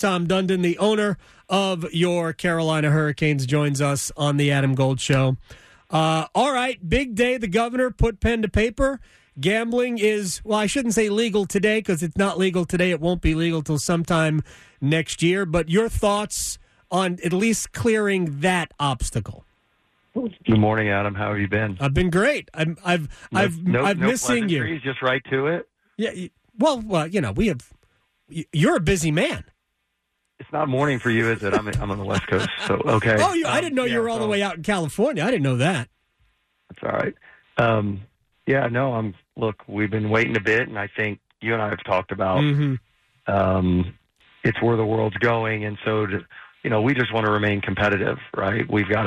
Tom Dundon, the owner of your Carolina Hurricanes, joins us on the Adam Gold Show. All right, big day. The governor put pen to paper. Gambling is, well, I shouldn't say legal today because it's not legal today. It won't be legal till sometime next year. But your thoughts on at least clearing that obstacle? Good morning, Adam. How have you been? I've been great. I've missed seeing you. Just right to it. Yeah. Well, you know, you're a busy man. It's not morning for you, is it? I'm on the West Coast, so okay. Oh, I didn't know you were all the way out in California. I didn't know that. That's all right. Look, we've been waiting a bit, and I think you and I have talked about it's where the world's going, and so we just want to remain competitive, right? We've got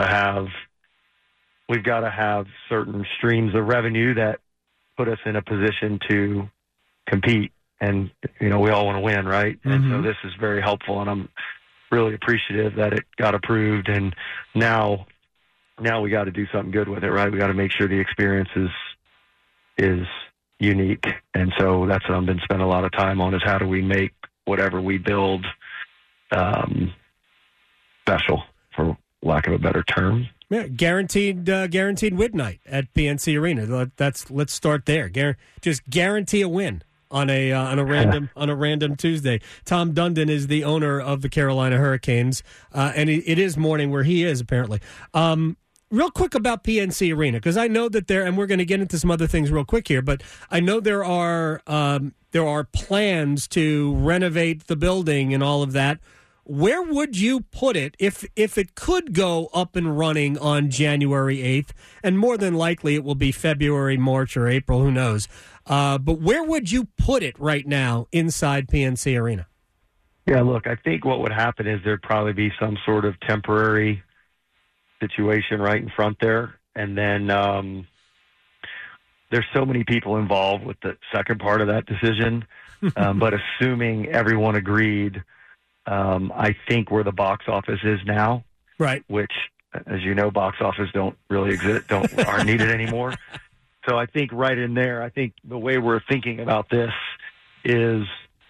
to have certain streams of revenue that put us in a position to compete, and we all want to win, right? Mm-hmm. And so this is very helpful, and I'm really appreciative that it got approved, and now we got to do something good with it, right? We got to make sure the experience is unique, and so that's what I've been spending a lot of time on, is how do we make whatever we build special, for lack of a better term. Yeah, guaranteed win night at PNC Arena. Let's start there. Just guarantee a win on a random Tuesday. Tom Dundon is the owner of the Carolina Hurricanes, and it is morning where he is apparently. Real quick about PNC Arena, because I know that and we're going to get into some other things real quick here, but I know there are plans to renovate the building and all of that. Where would you put it if it could go up and running on January 8th? And more than likely it will be February, March, or April, who knows. But where would you put it right now inside PNC Arena? Yeah, look, I think what would happen is there'd probably be some sort of temporary situation right in front there. And then there's so many people involved with the second part of that decision. But assuming everyone agreed, I think where the box office is now, right? Which, as you know, box office don't really exist, aren't needed anymore. So I think right in there, I think the way we're thinking about this is,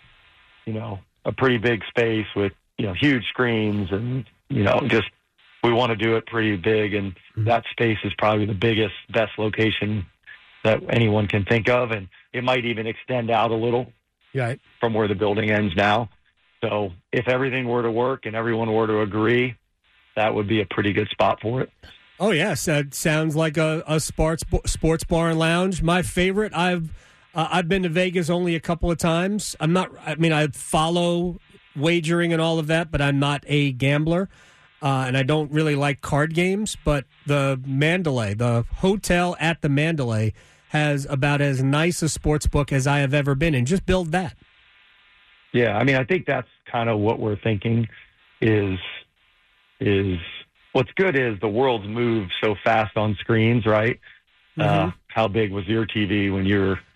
a pretty big space with, huge screens and, just we want to do it pretty big. And that space is probably the biggest, best location that anyone can think of. And it might even extend out a little from where the building ends now. So if everything were to work and everyone were to agree, that would be a pretty good spot for it. Oh, yes. That sounds like a sports bar and lounge. My favorite. I've been to Vegas only a couple of times. I follow wagering and all of that, but I'm not a gambler. And I don't really like card games, but the Mandalay, the hotel at the Mandalay, has about as nice a sports book as I have ever been in. Just build that. Yeah, I think that's kind of what we're thinking is what's good is the world's moved so fast on screens, right? Mm-hmm. How big was your TV when you were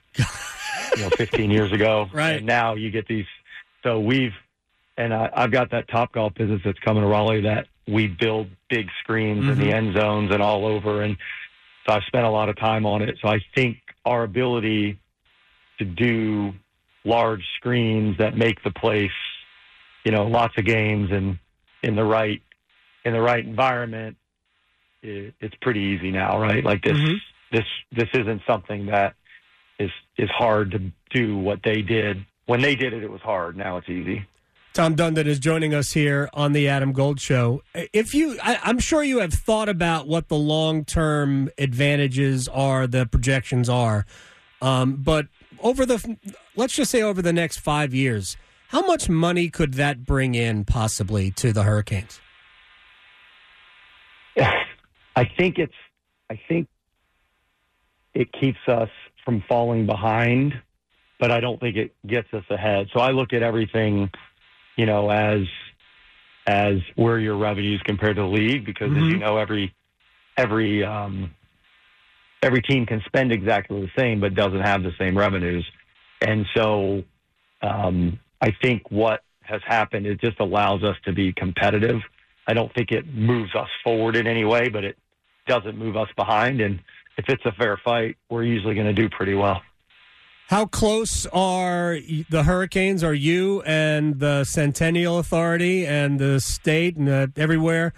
15 years ago? Right. And now you get these. So I've got that Topgolf business that's coming to Raleigh that we build big screens in the end zones and all over. And so I've spent a lot of time on it. So I think our ability to do large screens that make the place, lots of games and in the right environment, it's pretty easy now, right? Like this isn't something that is hard to do what they did. When they did it, it was hard. Now it's easy. Tom Dundon is joining us here on the Adam Gold Show. I'm sure you have thought about what the long-term advantages are, the projections are, but let's just say over the next 5 years, how much money could that bring in possibly to the Hurricanes? I think it keeps us from falling behind, but I don't think it gets us ahead. So I look at everything, as where your revenues compared to the league, because as you know, every team can spend exactly the same, but doesn't have the same revenues. And so I think what has happened, it just allows us to be competitive. I don't think it moves us forward in any way, but it doesn't move us behind. And if it's a fair fight, we're usually going to do pretty well. How close are the Hurricanes, are you and the Centennial Authority and the state and everywhere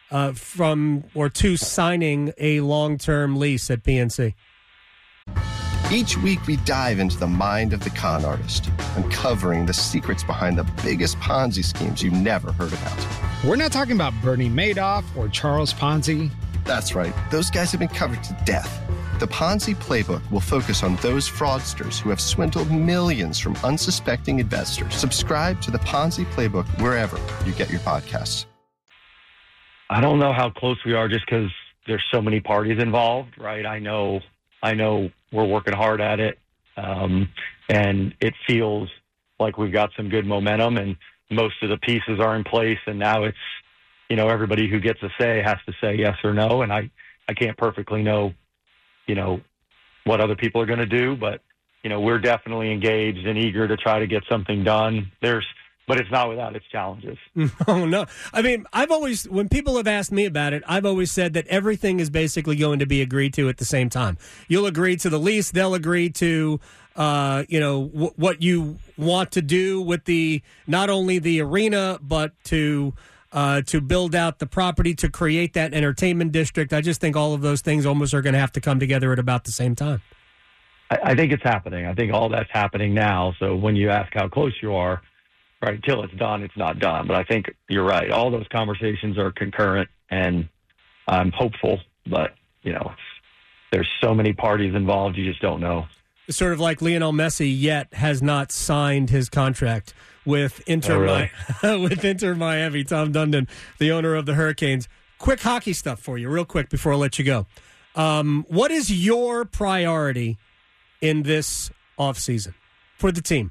to signing a long-term lease at PNC? Each week we dive into the mind of the con artist, uncovering the secrets behind the biggest Ponzi schemes you never heard about. We're not talking about Bernie Madoff or Charles Ponzi. That's right. Those guys have been covered to death. The Ponzi Playbook will focus on those fraudsters who have swindled millions from unsuspecting investors. Subscribe to the Ponzi Playbook wherever you get your podcasts. I don't know how close we are just because there's so many parties involved, right? I know we're working hard at it, and it feels like we've got some good momentum, and most of the pieces are in place, and now it's, everybody who gets a say has to say yes or no, and I can't perfectly know, what other people are going to do, but, we're definitely engaged and eager to try to get something done. But it's not without its challenges. Oh, no. I mean, when people have asked me about it, I've always said that everything is basically going to be agreed to at the same time. You'll agree to the lease. They'll agree to, what you want to do with not only the arena, but to build out the property, to create that entertainment district. I just think all of those things almost are going to have to come together at about the same time. I think it's happening. I think all that's happening now. So when you ask how close you are, right, until it's done, it's not done. But I think you're right. All those conversations are concurrent, and I'm hopeful. But, there's so many parties involved, you just don't know. It's sort of like Lionel Messi yet has not signed his contract with Inter Miami. Tom Dundon, the owner of the Hurricanes. Quick hockey stuff for you, real quick, before I let you go. What is your priority in this offseason for the team?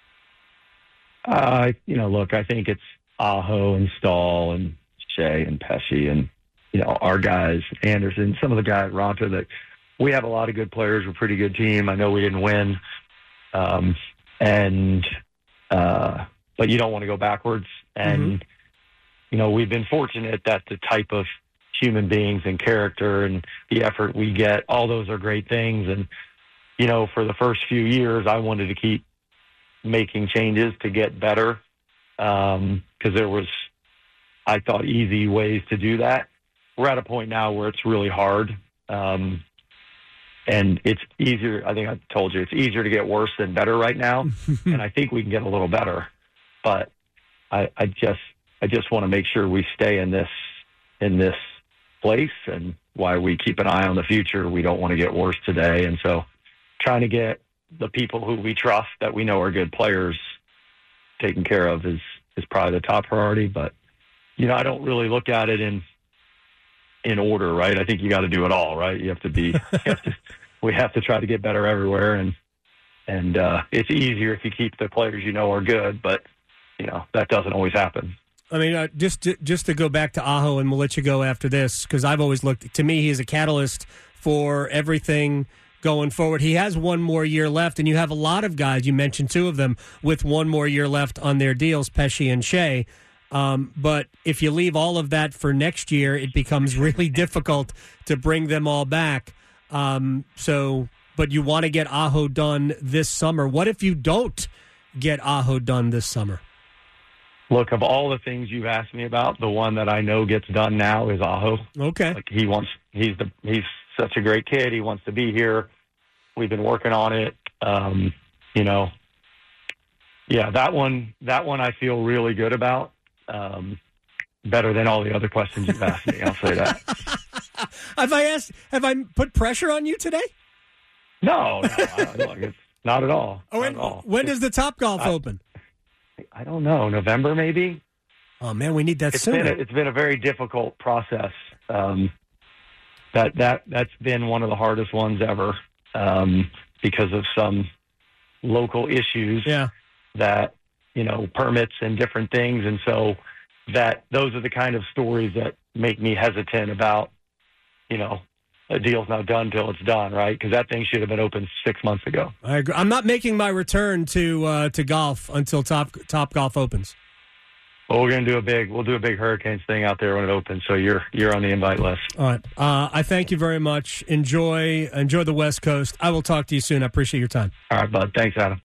Look, I think it's Aho and Stahl and Shea and Pesci and, our guys, Anderson, some of the guys, Ronta, that we have a lot of good players. We're a pretty good team. I know we didn't win. But you don't want to go backwards. And, we've been fortunate that the type of human beings and character and the effort we get, all those are great things. And, for the first few years, I wanted to keep making changes to get better because there was, I thought, easy ways to do that. We're at a point now where it's really hard, and it's easier. I think I told you it's easier to get worse than better right now, and I think we can get a little better. But I just want to make sure we stay in this place, and why we keep an eye on the future. We don't want to get worse today, and so trying to get the people who we trust that we know are good players taken care of is probably the top priority. But, I don't really look at it in order, right? I think you got to do it all, right? We have to try to get better everywhere. And it's easier if you keep the players are good, but, that doesn't always happen. I mean, just to go back to Aho, and we'll let you go after this, because I've always looked, to me, he's a catalyst for everything going forward. He has one more year left, and you have a lot of guys, you mentioned two of them, with one more year left on their deals, Pesci and Shea. But if you leave all of that for next year, it becomes really difficult to bring them all back. But you want to get Aho done this summer. What if you don't get Aho done this summer? Look, of all the things you've asked me about, the one that I know gets done now is Aho. Okay. Like he's such a great kid. He wants to be here. We've been working on it. That one I feel really good about. Better than all the other questions you've asked me. I'll say that. Have I put pressure on you today? No, it's not at all. When does the Topgolf open? I don't know. November, maybe? Oh, man, we need that sooner. It's been a very difficult process. That's been one of the hardest ones ever because of some local issues that, permits and different things. And so those are the kind of stories that make me hesitant about, a deal's not done till it's done, right? Because that thing should have been open 6 months ago. I agree. I'm not making my return to golf until Top Golf opens. Well, we'll do a big Hurricanes thing out there when it opens. So you're on the invite list. All right. I thank you very much. Enjoy the West Coast. I will talk to you soon. I appreciate your time. All right, bud. Thanks, Adam.